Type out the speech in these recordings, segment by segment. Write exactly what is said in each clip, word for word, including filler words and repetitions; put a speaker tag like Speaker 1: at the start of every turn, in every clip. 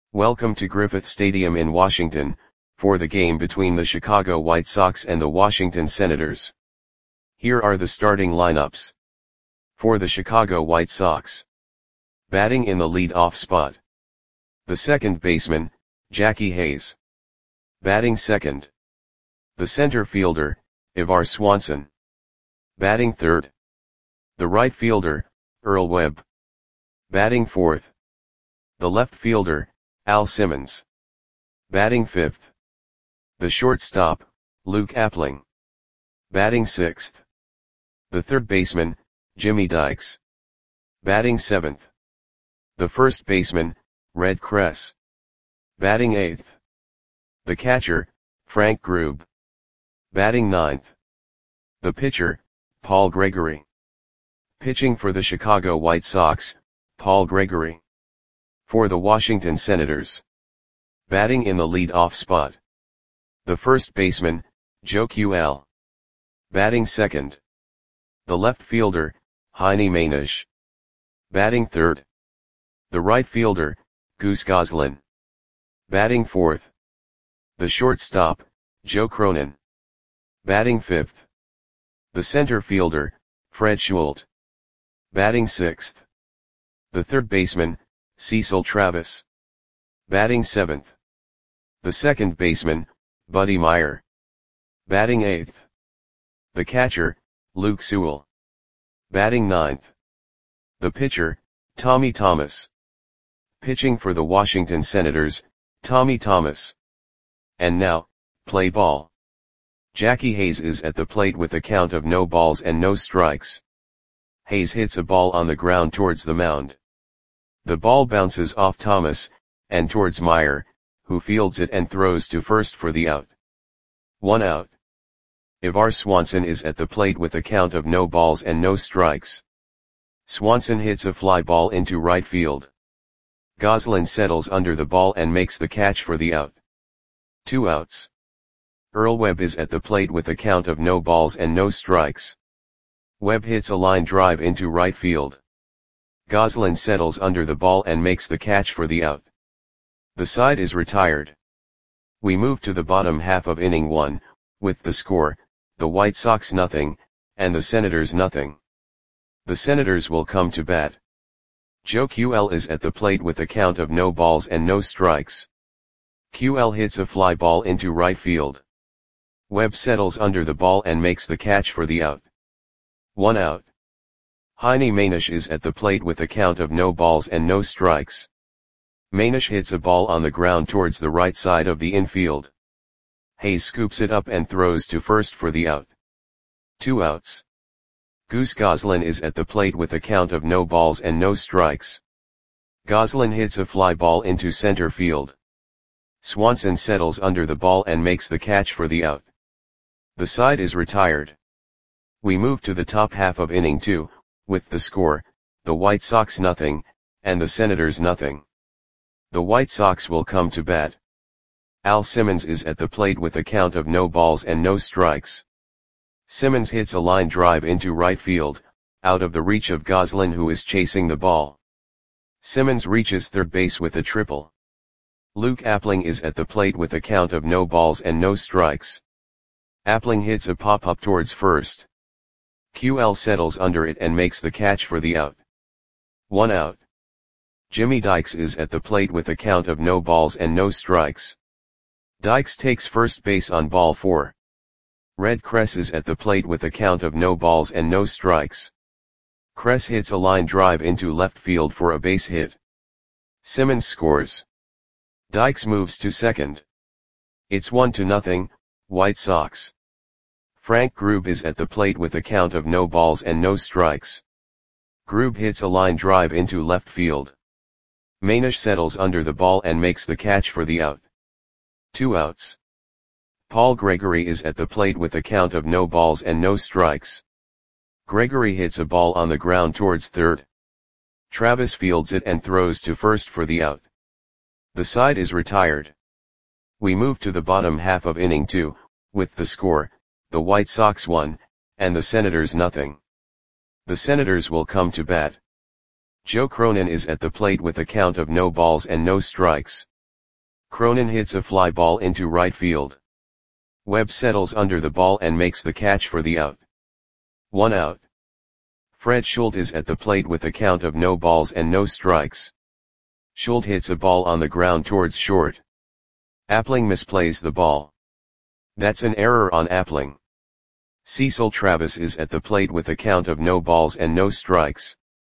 Speaker 1: Welcome to Griffith Stadium in Washington, for the game between the Chicago White Sox and the Washington Senators. Here are the starting lineups. For the Chicago White Sox. Batting in the lead-off spot. The second baseman, Jackie Hayes. Batting second. The center fielder, Ivar Swanson. Batting third. The right fielder, Earl Webb. Batting fourth. The left fielder, Al Simmons. Batting fifth. The shortstop, Luke Appling. Batting sixth. The third baseman, Jimmy Dykes. Batting seventh. The first baseman, Red Kress. Batting eighth. The catcher, Frank Grube. Batting ninth. The pitcher, Paul Gregory. Pitching for the Chicago White Sox, Paul Gregory. For the Washington Senators. Batting in the lead-off spot. The first baseman, Joe Q L. Batting second. The left fielder, Heine Manish. Batting third. The right fielder, Goose Goslin. Batting fourth. The shortstop, Joe Cronin. Batting fifth. The center fielder, Fred Schult. Batting sixth. The third baseman, Cecil Travis. Batting seventh. The second baseman, Buddy Meyer. Batting eighth. The catcher, Luke Sewell. Batting ninth. The pitcher, Tommy Thomas. Pitching for the Washington Senators, Tommy Thomas. And now, play ball. Jackie Hayes is at the plate with a count of no balls and no strikes. Hayes hits a ball on the ground towards the mound. The ball bounces off Thomas, and towards Meyer, who fields it and throws to first for the out. One out. Ivar Swanson is at the plate with a count of no balls and no strikes. Swanson hits a fly ball into right field. Goslin settles under the ball and makes the catch for the out. Two outs. Earl Webb is at the plate with a count of no balls and no strikes. Webb hits a line drive into right field. Goslin settles under the ball and makes the catch for the out. The side is retired. We move to the bottom half of inning one, with the score, the White Sox nothing, and the Senators nothing. The Senators will come to bat. Joe Q L is at the plate with a count of no balls and no strikes. Q L hits a fly ball into right field. Webb settles under the ball and makes the catch for the out. One out. Heine Manish is at the plate with a count of no balls and no strikes. Manish hits a ball on the ground towards the right side of the infield. Hayes scoops it up and throws to first for the out. Two outs. Goose Goslin is at the plate with a count of no balls and no strikes. Goslin hits a fly ball into center field. Swanson settles under the ball and makes the catch for the out. The side is retired. We move to the top half of inning two, with the score, the White Sox nothing, and the Senators nothing. The White Sox will come to bat. Al Simmons is at the plate with a count of no balls and no strikes. Simmons hits a line drive into right field, out of the reach of Goslin, who is chasing the ball. Simmons reaches third base with a triple. Luke Appling is at the plate with a count of no balls and no strikes. Appling hits a pop-up towards first. Q L settles under it and makes the catch for the out. One out. Jimmy Dykes is at the plate with a count of no balls and no strikes. Dykes takes first base on ball four. Red Kress is at the plate with a count of no balls and no strikes. Kress hits a line drive into left field for a base hit. Simmons scores. Dykes moves to second. It's one to nothing, White Sox. Frank Grube is at the plate with a count of no balls and no strikes. Grube hits a line drive into left field. Manish settles under the ball and makes the catch for the out. Two outs. Paul Gregory is at the plate with a count of no balls and no strikes. Gregory hits a ball on the ground towards third. Travis fields it and throws to first for the out. The side is retired. We move to the bottom half of inning two, with the score, the White Sox one, and the Senators nothing. The Senators will come to bat. Joe Cronin is at the plate with a count of no balls and no strikes. Cronin hits a fly ball into right field. Webb settles under the ball and makes the catch for the out. One out. Fred Schuldt is at the plate with a count of no balls and no strikes. Schuldt hits a ball on the ground towards short. Appling misplays the ball. That's an error on Appling. Cecil Travis is at the plate with a count of no balls and no strikes.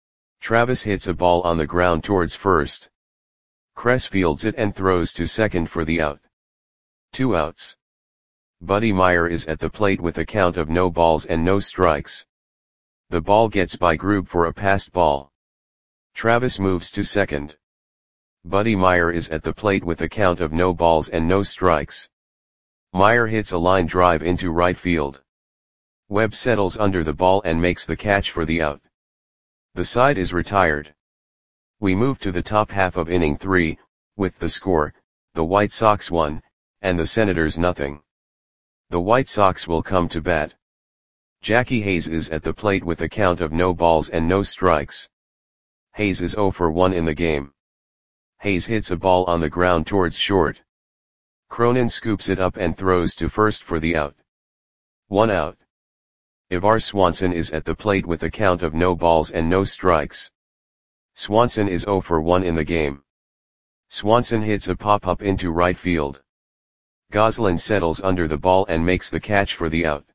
Speaker 1: Travis hits a ball on the ground towards first. Kress fields it and throws to second for the out. Two outs. Buddy Meyer is at the plate with a count of no balls and no strikes. The ball gets by Grube for a passed ball. Travis moves to second. Buddy Meyer is at the plate with a count of no balls and no strikes. Meyer hits a line drive into right field. Webb settles under the ball and makes the catch for the out. The side is retired. We move to the top half of inning three, with the score, the White Sox one, and the Senators nothing. The White Sox will come to bat. Jackie Hayes is at the plate with a count of no balls and no strikes. Hayes is oh for one in the game. Hayes hits a ball on the ground towards short. Cronin scoops it up and throws to first for the out. One out. Ivar Swanson is at the plate with a count of no balls and no strikes. Swanson is oh for one in the game. Swanson hits a pop-up into right field. Goslin settles under the ball and makes the catch for the out.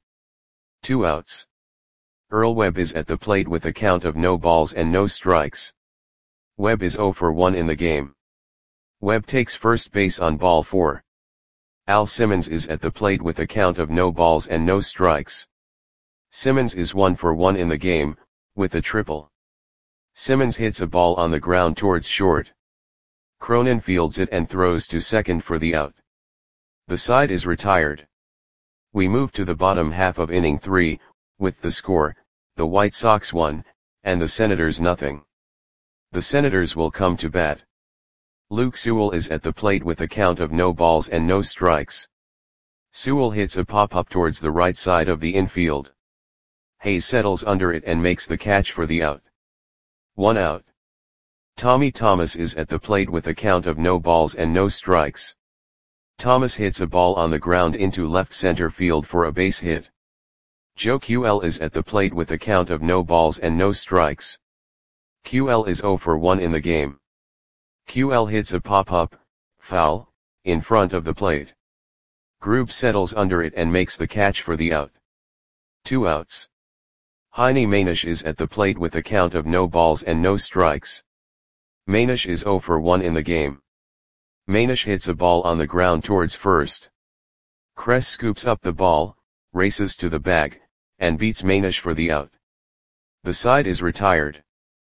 Speaker 1: Two outs. Earl Webb is at the plate with a count of no balls and no strikes. Webb is oh for one in the game. Webb takes first base on ball four. Al Simmons is at the plate with a count of no balls and no strikes. Simmons is one for one in the game, with a triple. Simmons hits a ball on the ground towards short. Cronin fields it and throws to second for the out. The side is retired. We move to the bottom half of inning three, with the score, the White Sox one, and the Senators nothing. The Senators will come to bat. Luke Sewell is at the plate with a count of no balls and no strikes. Sewell hits a pop-up towards the right side of the infield. Hayes settles under it and makes the catch for the out. One out. Tommy Thomas is at the plate with a count of no balls and no strikes. Thomas hits a ball on the ground into left center field for a base hit. Joe Q L is at the plate with a count of no balls and no strikes. Q L is oh for one in the game. Q L hits a pop-up, foul, in front of the plate. Grube settles under it and makes the catch for the out. Two outs. Heine Manish is at the plate with a count of no balls and no strikes. Manish is oh for one in the game. Manish hits a ball on the ground towards first. Kress scoops up the ball, races to the bag, and beats Manish for the out. The side is retired.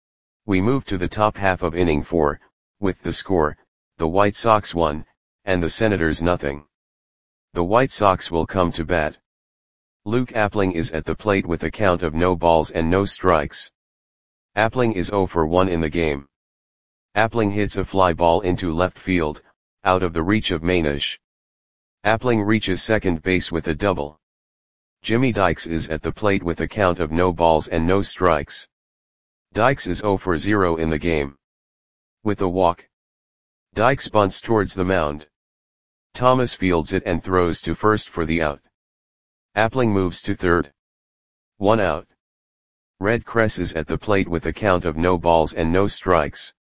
Speaker 1: We move to the top half of inning four, with the score, the White Sox one, and the Senators nothing. The White Sox will come to bat. Luke Appling is at the plate with a count of no balls and no strikes. Appling is oh for one in the game. Appling hits a fly ball into left field, out of the reach of Manish. Appling reaches second base with a double. Jimmy Dykes is at the plate with a count of no balls and no strikes. Dykes is oh for zero in the game. With a walk. Dykes bunts towards the mound. Thomas fields it and throws to first for the out. Appling moves to third. One out. Red Kress is at the plate with a count of no balls and no strikes.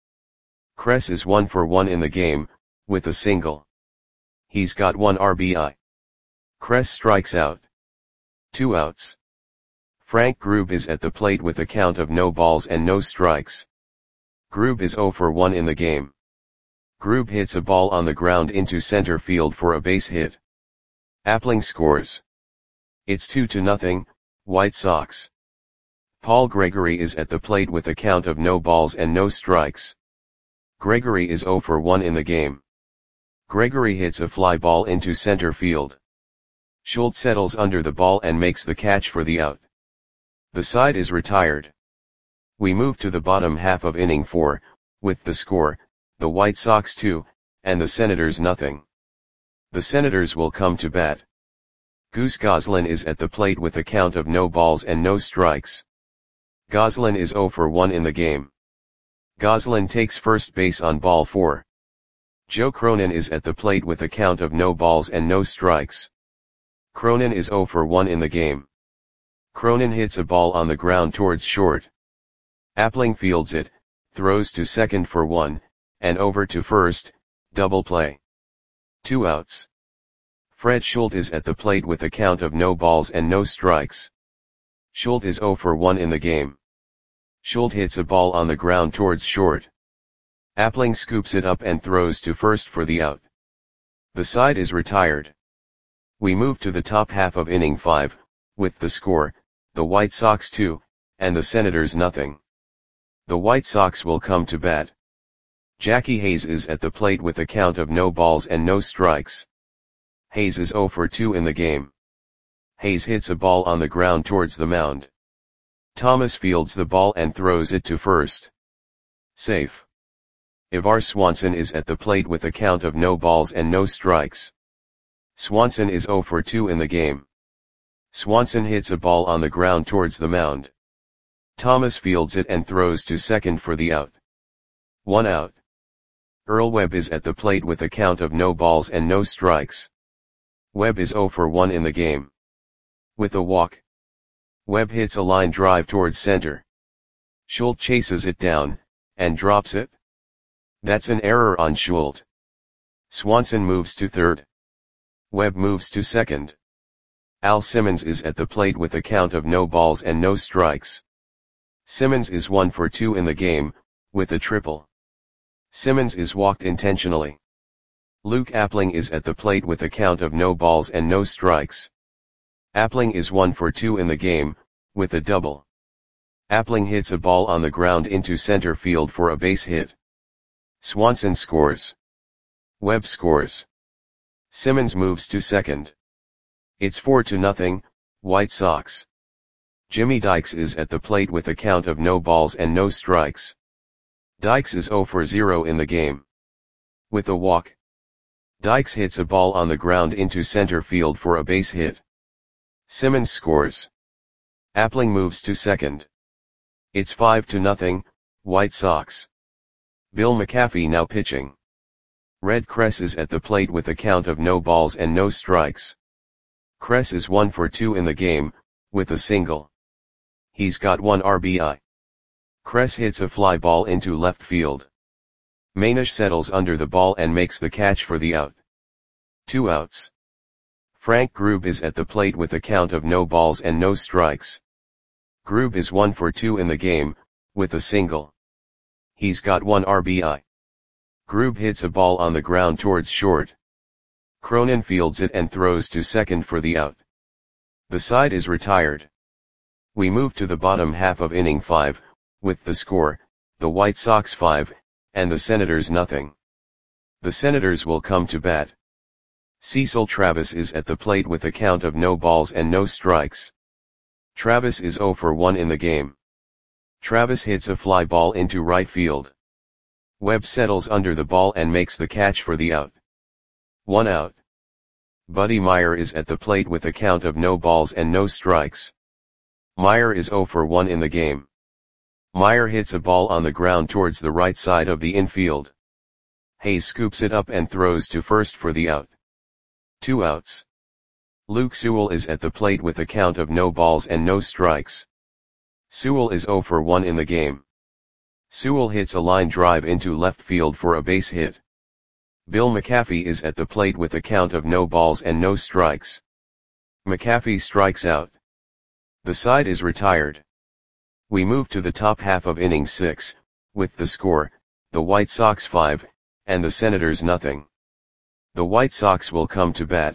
Speaker 1: Kress is one for one in the game, with a single. He's got one R B I. Kress strikes out. Two outs. Frank Grube is at the plate with a count of no balls and no strikes. Grube is oh for one in the game. Grube hits a ball on the ground into center field for a base hit. Appling scores. It's two to nothing, White Sox. Paul Gregory is at the plate with a count of no balls and no strikes. Gregory is oh for one in the game. Gregory hits a fly ball into center field. Schuldt settles under the ball and makes the catch for the out. The side is retired. We move to the bottom half of inning four, with the score, the White Sox two, and the Senators nothing. The Senators will come to bat. Goose Goslin is at the plate with a count of no balls and no strikes. Goslin is oh for one in the game. Goslin takes first base on ball four. Joe Cronin is at the plate with a count of no balls and no strikes. Cronin is zero for one in the game. Cronin hits a ball on the ground towards short. Appling fields it, throws to second for one, and over to first, double play. Two outs. Fred Schultz is at the plate with a count of no balls and no strikes. Schultz is zero for one in the game. Schultz hits a ball on the ground towards short. Appling scoops it up and throws to first for the out. The side is retired. We move to the top half of inning five, with the score, the White Sox two, and the Senators nothing. The White Sox will come to bat. Jackie Hayes is at the plate with a count of no balls and no strikes. Hayes is zero for two in the game. Hayes hits a ball on the ground towards the mound. Thomas fields the ball and throws it to first. Safe. Ivar Swanson is at the plate with a count of no balls and no strikes. Swanson is zero for two in the game. Swanson hits a ball on the ground towards the mound. Thomas fields it and throws to second for the out. One out. Earl Webb is at the plate with a count of no balls and no strikes. Webb is zero for one in the game. With a walk. Webb hits a line drive towards center. Schultz chases it down, and drops it. That's an error on Schultz. Swanson moves to third. Webb moves to second. Al Simmons is at the plate with a count of no balls and no strikes. Simmons is one for two in the game, with a triple. Simmons is walked intentionally. Luke Appling is at the plate with a count of no balls and no strikes. Appling is one for two in the game, with a double. Appling hits a ball on the ground into center field for a base hit. Swanson scores. Webb scores. Simmons moves to second. It's four to nothing, White Sox. Jimmy Dykes is at the plate with a count of no balls and no strikes. Dykes is zero for zero in the game. With a walk. Dykes hits a ball on the ground into center field for a base hit. Simmons scores. Appling moves to second. It's five to nothing, White Sox. Bill McAfee now pitching. Red Kress is at the plate with a count of no balls and no strikes. Kress is one for two in the game, with a single. He's got one R B I. Kress hits a fly ball into left field. Manish settles under the ball and makes the catch for the out. Two outs. Frank Grube is at the plate with a count of no balls and no strikes. Grube is one for two in the game, with a single. He's got one R B I. Grube hits a ball on the ground towards short. Cronin fields it and throws to second for the out. The side is retired. We move to the bottom half of inning five, with the score, the White Sox five, and the Senators nothing. The Senators will come to bat. Cecil Travis is at the plate with a count of no balls and no strikes. Travis is zero for one in the game. Travis hits a fly ball into right field. Webb settles under the ball and makes the catch for the out. One out. Buddy Meyer is at the plate with a count of no balls and no strikes. Meyer is zero for one in the game. Meyer hits a ball on the ground towards the right side of the infield. Hayes scoops it up and throws to first for the out. Two outs. Luke Sewell is at the plate with a count of no balls and no strikes. Sewell is zero for one in the game. Sewell hits a line drive into left field for a base hit. Bill McAfee is at the plate with a count of no balls and no strikes. McAfee strikes out. The side is retired. We move to the top half of inning six, with the score, the White Sox five, and the Senators nothing. The White Sox will come to bat.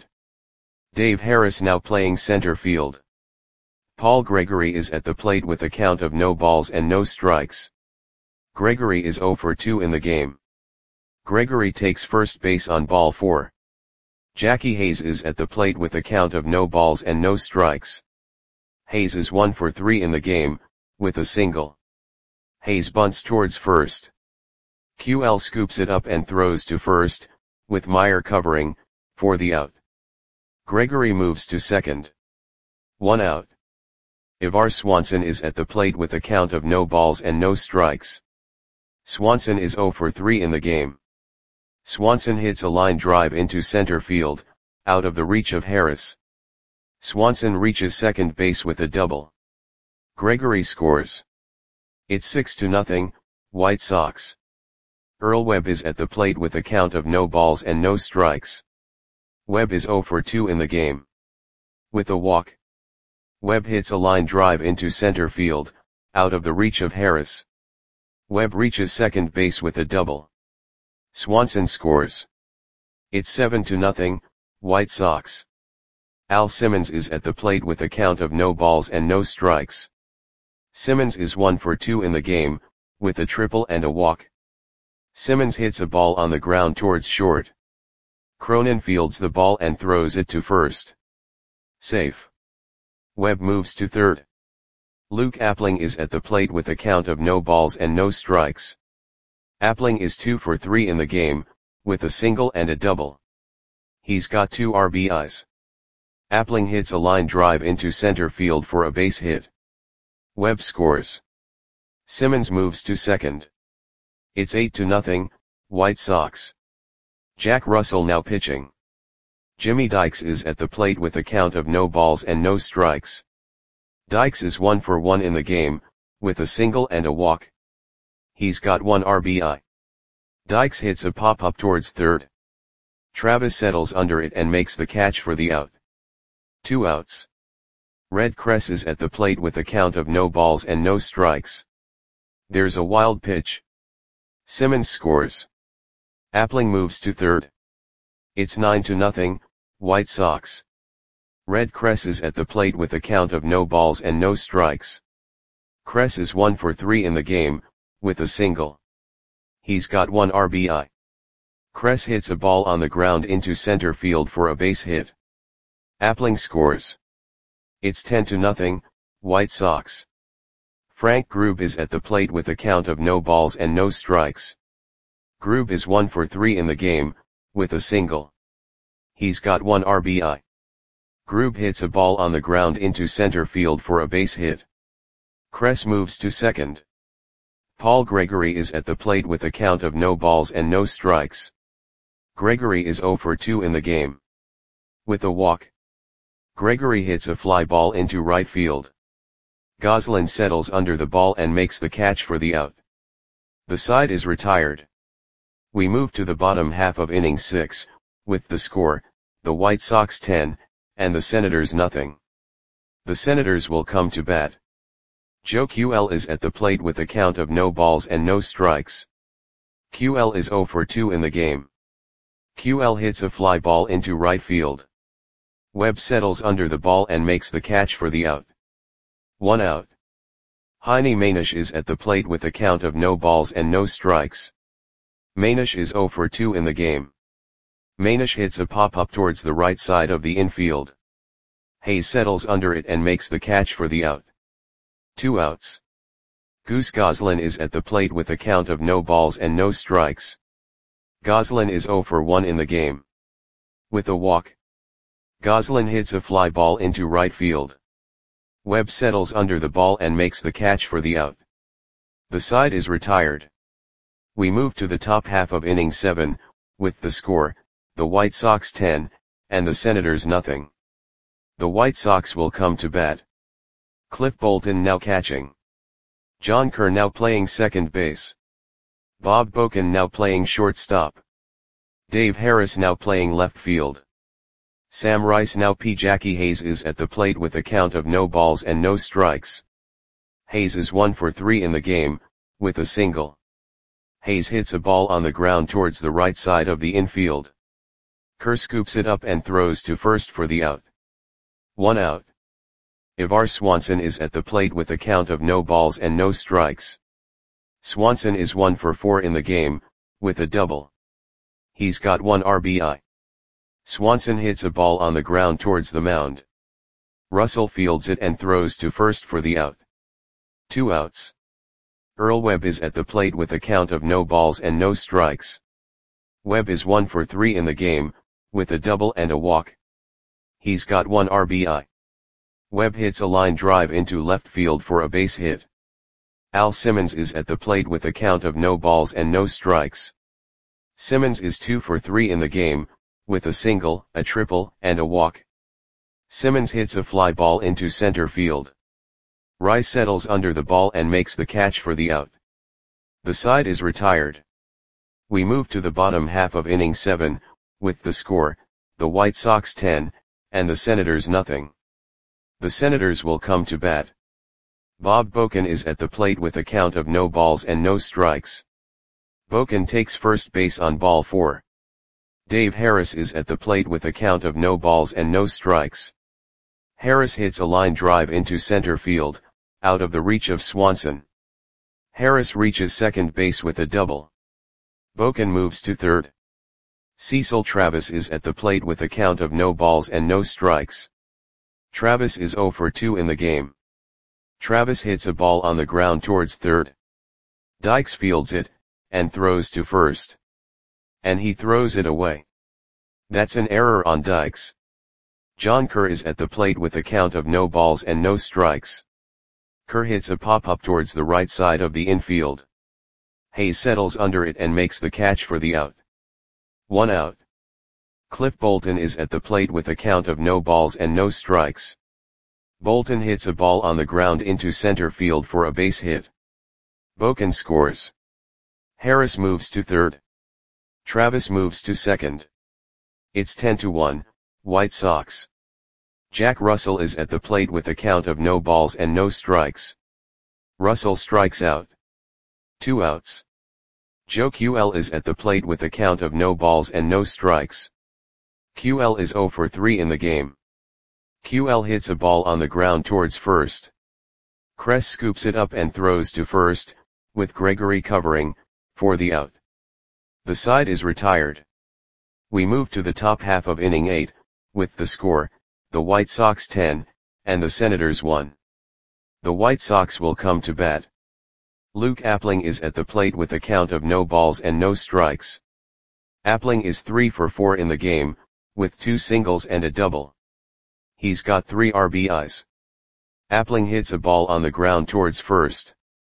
Speaker 1: Dave Harris now playing center field. Paul Gregory is at the plate with a count of no balls and no strikes. Gregory is zero for two in the game. Gregory takes first base on ball four. Jackie Hayes is at the plate with a count of no balls and no strikes. Hayes is one for three in the game, with a single. Hayes bunts towards first. Q L scoops it up and throws to first, with Meyer covering, for the out. Gregory moves to second. One out. Ivar Swanson is at the plate with a count of no balls and no strikes. Swanson is zero for three in the game. Swanson hits a line drive into center field, out of the reach of Harris. Swanson reaches second base with a double. Gregory scores. It's six to nothing, White Sox. Earl Webb is at the plate with a count of no balls and no strikes. Webb is oh for two in the game. With a walk. Webb hits a line drive into center field, out of the reach of Harris. Webb reaches second base with a double. Swanson scores. It's seven to nothing, White Sox. Al Simmons is at the plate with a count of no balls and no strikes. Simmons is one for two in the game, with a triple and a walk. Simmons hits a ball on the ground towards short. Cronin fields the ball and throws it to first. Safe. Webb moves to third. Luke Appling is at the plate with a count of no balls and no strikes. Appling is two for three in the game, with a single and a double. He's got two R B Is. Appling hits a line drive into center field for a base hit. Webb scores. Simmons moves to second. It's eight to nothing, White Sox. Jack Russell now pitching. Jimmy Dykes is at the plate with a count of no balls and no strikes. Dykes is one for one in the game, with a single and a walk. He's got one R B I. Dykes hits a pop-up towards third. Travis settles under it and makes the catch for the out. Two outs. Red Cress is at the plate with a count of no balls and no strikes. There's a wild pitch. Simmons scores. Appling moves to third. It's nine to nothing, White Sox. Red Cress is at the plate with a count of no balls and no strikes. Cress is one for three in the game, with a single. He's got one R B I. Cress hits a ball on the ground into center field for a base hit. Appling scores. It's ten to nothing, White Sox. Frank Grube is at the plate with a count of no balls and no strikes. Grube is one for three in the game, with a single. He's got one R B I. Grube hits a ball on the ground into center field for a base hit. Cress moves to second. Paul Gregory is at the plate with a count of no balls and no strikes. Gregory is oh for two in the game. With a walk. Gregory hits a fly ball into right field. Goslin settles under the ball and makes the catch for the out. The side is retired. We move to the bottom half of inning six, with the score, the White Sox ten, and the Senators nothing. The Senators will come to bat. Joe Q L is at the plate with a count of no balls and no strikes. Q L is oh for two in the game. Q L hits a fly ball into right field. Webb settles under the ball and makes the catch for the out. One out. Heine Manish is at the plate with a count of no balls and no strikes. Manish is oh for two in the game. Manish hits a pop-up towards the right side of the infield. Hayes settles under it and makes the catch for the out. Two outs. Goose Goslin is at the plate with a count of no balls and no strikes. Goslin is oh for one in the game. With a walk. Goslin hits a fly ball into right field. Webb settles under the ball and makes the catch for the out. The side is retired. We move to the top half of inning seven, with the score, the White Sox ten, and the Senators nothing. The White Sox will come to bat. Cliff Bolton now catching. John Kerr now playing second base. Bob Boken now playing shortstop. Dave Harris now playing left field. Sam Rice now P. Jackie Hayes is at the plate with a count of no balls and no strikes. Hayes is one for three in the game, with a single. Hayes hits a ball on the ground towards the right side of the infield. Kerr scoops it up and throws to first for the out. One out. Ivar Swanson is at the plate with a count of no balls and no strikes. Swanson is one for four in the game, with a double. He's got one R B I. Swanson hits a ball on the ground towards the mound. Russell fields it and throws to first for the out. Two outs. Earl Webb is at the plate with a count of no balls and no strikes. Webb is one for three in the game, with a double and a walk. He's got one R B I. Webb hits a line drive into left field for a base hit. Al Simmons is at the plate with a count of no balls and no strikes. Simmons is two for three in the game, with a single, a triple, and a walk. Simmons hits a fly ball into center field. Rice settles under the ball and makes the catch for the out. The side is retired. We move to the bottom half of inning seven, with the score, the White Sox ten, and the Senators nothing. The Senators will come to bat. Bob Boken is at the plate with a count of no balls and no strikes. Boken takes first base on ball four. Dave Harris is at the plate with a count of no balls and no strikes. Harris hits a line drive into center field, out of the reach of Swanson. Harris reaches second base with a double. Boken moves to third. Cecil Travis is at the plate with a count of no balls and no strikes. Travis is zero for two in the game. Travis hits a ball on the ground towards third. Dykes fields it, and throws to first. And he throws it away. That's an error on Dykes. John Kerr is at the plate with a count of no balls and no strikes. Kerr hits a pop-up towards the right side of the infield. Hayes settles under it and makes the catch for the out. One out. Cliff Bolton is at the plate with a count of no balls and no strikes. Bolton hits a ball on the ground into center field for a base hit. Boken scores. Harris moves to third. Travis moves to second. It's ten to one, White Sox. Jack Russell is at the plate with a count of no balls and no strikes. Russell strikes out. Two outs. Joe Q L is at the plate with a count of no balls and no strikes. Q L is zero for three in the game. Q L hits a ball on the ground towards first. Kress scoops it up and throws to first, with Gregory covering, for the out. The side is retired. We move to the top half of inning eight, with the score, the White Sox ten, and the Senators one. The White Sox will come to bat. Luke Appling is at the plate with a count of no balls and no strikes. Appling is three for four in the game, with two singles and a double. He's got three R B Is. Appling hits a ball on the ground towards first.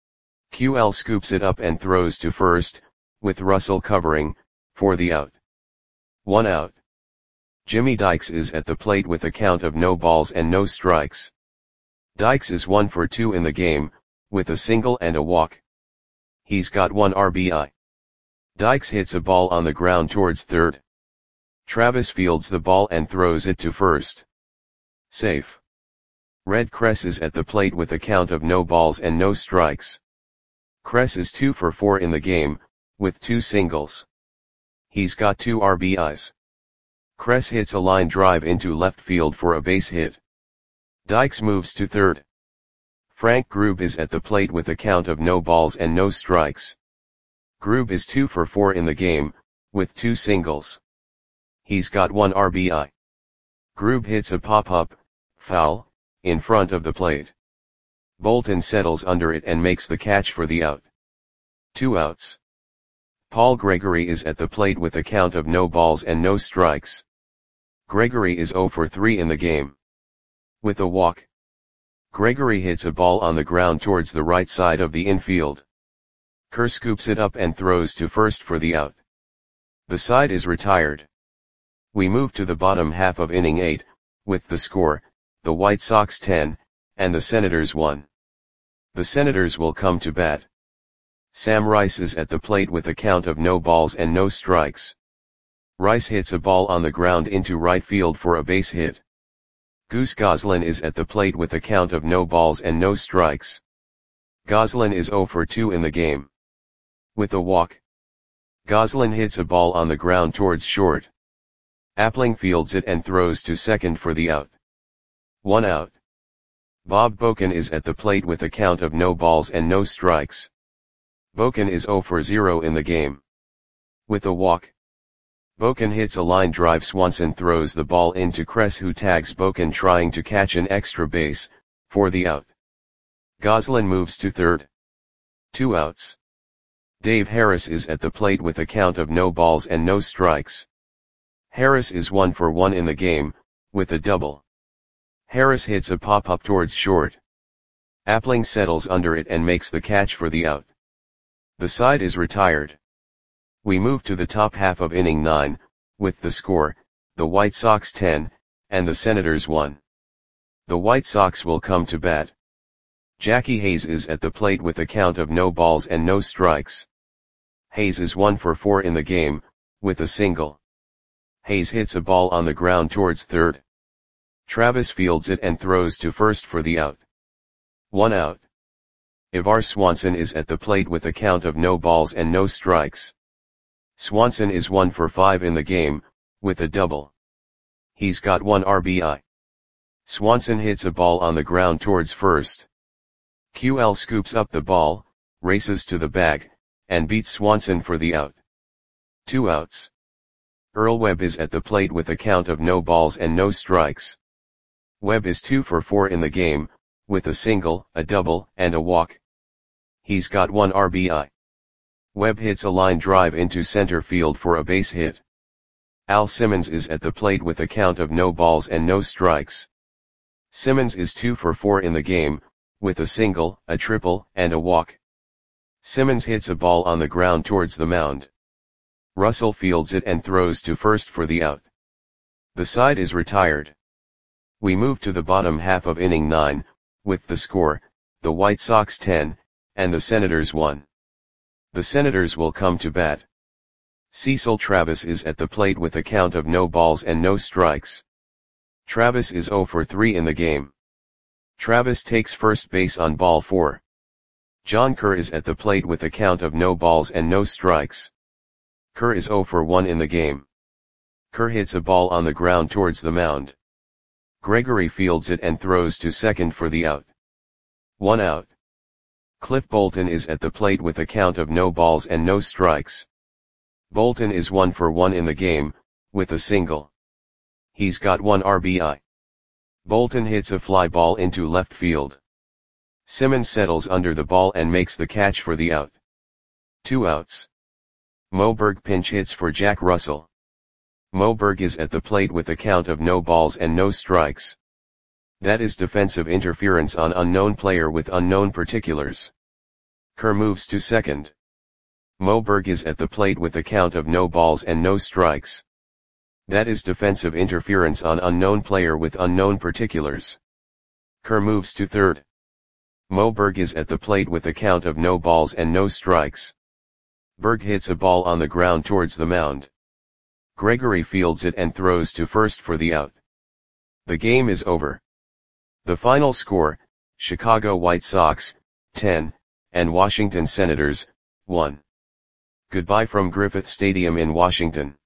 Speaker 1: Q L scoops it up and throws to first, with Russell covering, for the out. One out. Jimmy Dykes is at the plate with a count of no balls and no strikes. Dykes is one for two in the game, with a single and a walk. He's got one R B I. Dykes hits a ball on the ground towards third. Travis fields the ball and throws it to first. Safe. Red Kress is at the plate with a count of no balls and no strikes. Kress is two for four in the game, with two singles. He's got two R B Is. Kress hits a line drive into left field for a base hit. Dykes moves to third. Frank Grube is at the plate with a count of no balls and no strikes. Grube is two for four in the game, with two singles. He's got one R B I. Grube hits a pop-up, foul, in front of the plate. Bolton settles under it and makes the catch for the out. Two outs. Paul Gregory is at the plate with a count of no balls and no strikes. Gregory is zero for three in the game. With a walk. Gregory hits a ball on the ground towards the right side of the infield. Kerr scoops it up and throws to first for the out. The side is retired. We move to the bottom half of inning eight, with the score, the White Sox ten, and the Senators one. The Senators will come to bat. Sam Rice is at the plate with a count of no balls and no strikes. Rice hits a ball on the ground into right field for a base hit. Goose Goslin is at the plate with a count of no balls and no strikes. Goslin is zero for two in the game. With a walk. Goslin hits a ball on the ground towards short. Appling fields it and throws to second for the out. One out. Bob Boken is at the plate with a count of no balls and no strikes. Boken is zero for zero in the game. With a walk. Boken hits a line drive. Swanson throws the ball into Kress, who tags Boken trying to catch an extra base, for the out. Goslin moves to third. Two outs. Dave Harris is at the plate with a count of no balls and no strikes. Harris is one for one in the game, with a double. Harris hits a pop-up towards short. Appling settles under it and makes the catch for the out. The side is retired. We move to the top half of inning nine, with the score, the White Sox ten, and the Senators one. The White Sox will come to bat. Jackie Hayes is at the plate with a count of no balls and no strikes. Hayes is one for four in the game, with a single. Hayes hits a ball on the ground towards third. Travis fields it and throws to first for the out. One out. Ivar Swanson is at the plate with a count of no balls and no strikes. Swanson is one for five in the game, with a double. He's got one R B I. Swanson hits a ball on the ground towards first. Q L scoops up the ball, races to the bag, and beats Swanson for the out. Two outs. Earl Webb is at the plate with a count of no balls and no strikes. Webb is two for four in the game, with a single, a double, and a walk. He's got one R B I. Webb hits a line drive into center field for a base hit. Al Simmons is at the plate with a count of no balls and no strikes. Simmons is two for four in the game, with a single, a triple, and a walk. Simmons hits a ball on the ground towards the mound. Russell fields it and throws to first for the out. The side is retired. We move to the bottom half of inning nine, with the score, the White Sox ten, and the Senators one. The Senators will come to bat. Cecil Travis is at the plate with a count of no balls and no strikes. Travis is zero for three in the game. Travis takes first base on ball four. John Kerr is at the plate with a count of no balls and no strikes. Kerr is zero for one in the game. Kerr hits a ball on the ground towards the mound. Gregory fields it and throws to second for the out. One out. Cliff Bolton is at the plate with a count of no balls and no strikes. Bolton is one for one in the game, with a single. He's got one R B I. Bolton hits a fly ball into left field. Simmons settles under the ball and makes the catch for the out. Two outs. Moberg pinch hits for Jack Russell. Moberg is at the plate with a count of no balls and no strikes. That is defensive interference on unknown player with unknown particulars. Kerr moves to second. Moberg is at the plate with a count of no balls and no strikes. That is defensive interference on unknown player with unknown particulars. Kerr moves to third. Moberg is at the plate with a count of no balls and no strikes. Berg hits a ball on the ground towards the mound. Gregory fields it and throws to first for the out. The game is over. The final score, Chicago White Sox, ten, and Washington Senators, one. Goodbye from Griffith Stadium in Washington.